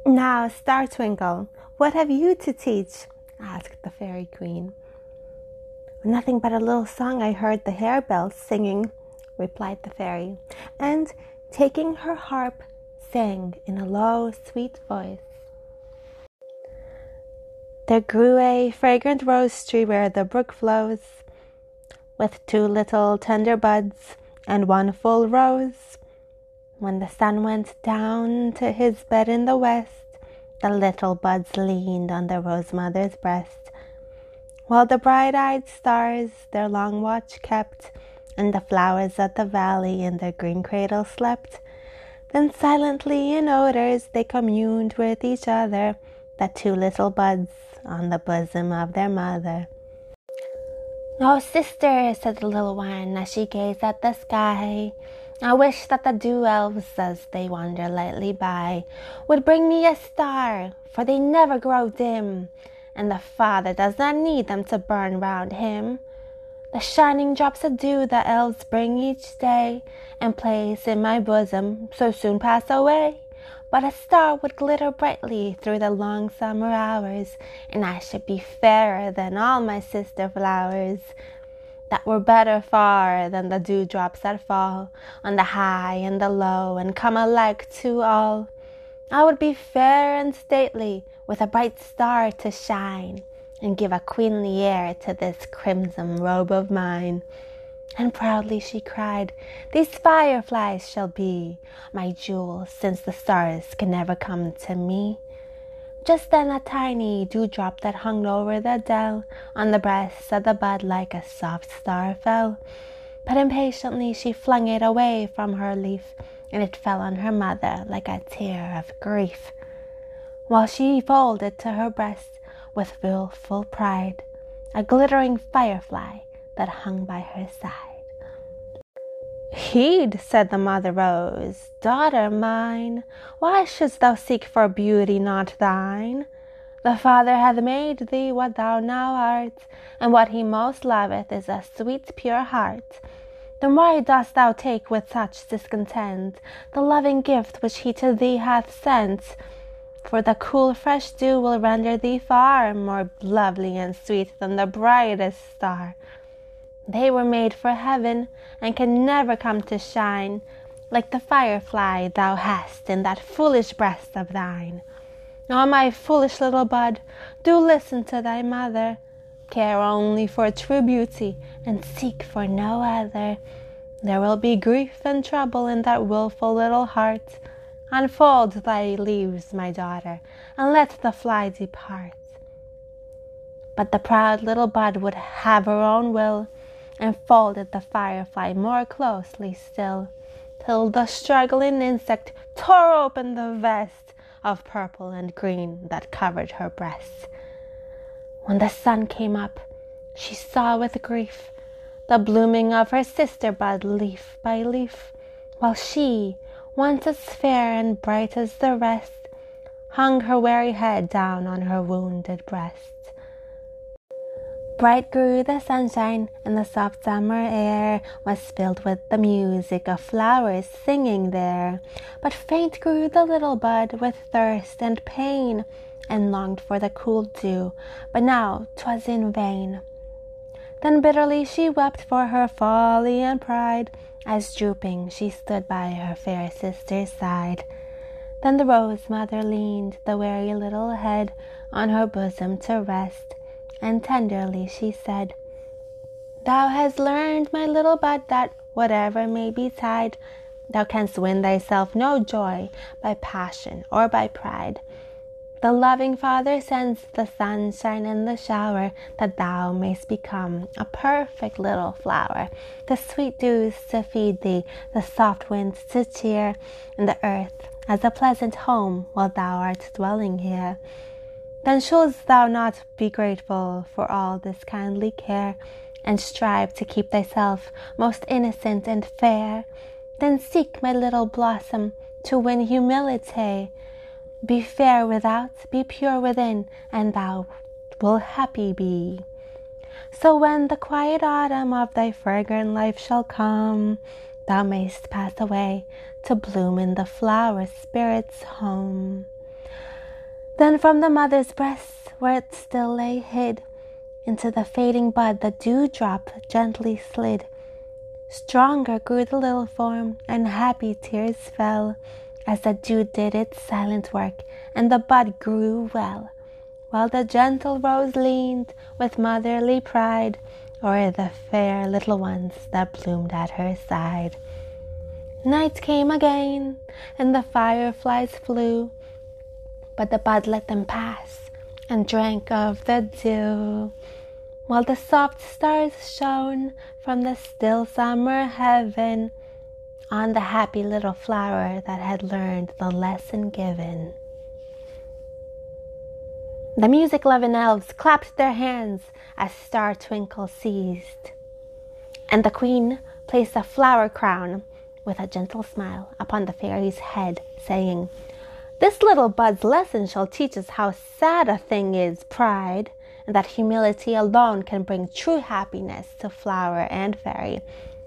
"Now, Star Twinkle, what have you to teach?" asked the Fairy Queen. "Nothing but a little song I heard the harebells singing," replied the fairy, and, taking her harp, sang in a low, sweet voice. "There grew a fragrant rose tree where the brook flows, with 2 little tender buds and 1 full rose. When the sun went down to his bed in the west, the little buds leaned on the rose mother's breast, while the bright-eyed stars their long watch kept, and the flowers of the valley in their green cradle slept. Then silently in odors they communed with each other, the 2 little buds on the bosom of their mother." "Oh, sister," said the little one as she gazed at the sky, "I wish that the dew elves, as they wander lightly by, would bring me a star, for they never grow dim, and the Father does not need them to burn round him. The shining drops of dew the elves bring each day, and place in my bosom, so soon pass away. But a star would glitter brightly through the long summer hours, and I should be fairer than all my sister flowers, that were better far than the dewdrops that fall on the high and the low, and come alike to all. I would be fair and stately, with a bright star to shine, and give a queenly air to this crimson robe of mine." And proudly she cried, "These fireflies shall be my jewels, since the stars can never come to me." Just then a tiny dewdrop that hung over the dell on the breast of the bud like a soft star fell. But impatiently she flung it away from her leaf, and it fell on her mother like a tear of grief, while she folded to her breast with wilful pride a glittering firefly that hung by her side. "Heed," said the mother rose, "daughter mine, why shouldst thou seek for beauty not thine? The Father hath made thee what thou now art, and what he most loveth is a sweet pure heart. Then why dost thou take with such discontent the loving gift which he to thee hath sent? For the cool fresh dew will render thee far more lovely and sweet than the brightest star. They were made for heaven, and can never come to shine like the firefly thou hast in that foolish breast of thine. Oh, my foolish little bud, do listen to thy mother. Care only for true beauty, and seek for no other. There will be grief and trouble in that wilful little heart. Unfold thy leaves, my daughter, and let the fly depart." But the proud little bud would have her own will, and folded the firefly more closely still, till the struggling insect tore open the vest of purple and green that covered her breast. When the sun came up, she saw with grief the blooming of her sister bud leaf by leaf, while she, once as fair and bright as the rest, hung her weary head down on her wounded breast. Bright grew the sunshine, and the soft summer air was filled with the music of flowers singing there. But faint grew the little bud with thirst and pain, and longed for the cool dew, but now 'twas in vain. Then bitterly she wept for her folly and pride, as drooping she stood by her fair sister's side. Then the rose mother leaned the weary little head on her bosom to rest, and tenderly she said, "Thou hast learned, my little bud, that whatever may betide, thou canst win thyself no joy by passion or by pride. The loving Father sends the sunshine and the shower, that thou mayst become a perfect little flower, the sweet dews to feed thee, the soft winds to cheer, and the earth as a pleasant home while thou art dwelling here. Then shouldst thou not be grateful for all this kindly care, and strive to keep thyself most innocent and fair. Then seek, my little blossom, to win humility. Be fair without, be pure within, and thou wilt happy be. So when the quiet autumn of thy fragrant life shall come, thou mayst pass away to bloom in the flower spirit's home." Then from the mother's breast, where it still lay hid, into the fading bud the dewdrop gently slid. Stronger grew the little form, and happy tears fell, as the dew did its silent work, and the bud grew well, while the gentle rose leaned with motherly pride o'er the fair little ones that bloomed at her side. Night came again, and the fireflies flew, but the bud let them pass, and drank of the dew, while the soft stars shone from the still summer heaven on the happy little flower that had learned the lesson given. The music-loving elves clapped their hands as Star Twinkle ceased, and the queen placed a flower crown with a gentle smile upon the fairy's head, saying, "This little bud's lesson shall teach us how sad a thing is pride, and that humility alone can bring true happiness to flower and fairy.